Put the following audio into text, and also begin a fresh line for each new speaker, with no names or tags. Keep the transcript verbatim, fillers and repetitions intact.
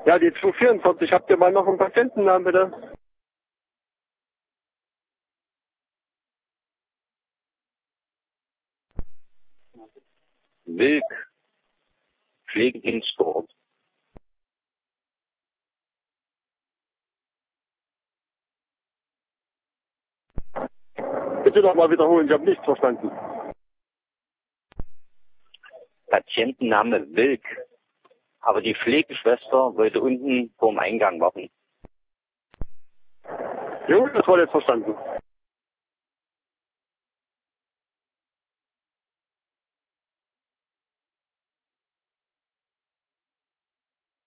Ja, die zweihundertvierundvierzig. Habt ihr mal noch einen Patientennamen, bitte?
Wilk. Pflegedienstort.
Bitte noch mal wiederholen, ich habe nichts verstanden.
Patientenname Wilk. Aber die Pflegeschwester wollte unten vorm Eingang warten.
Jo, das war jetzt verstanden.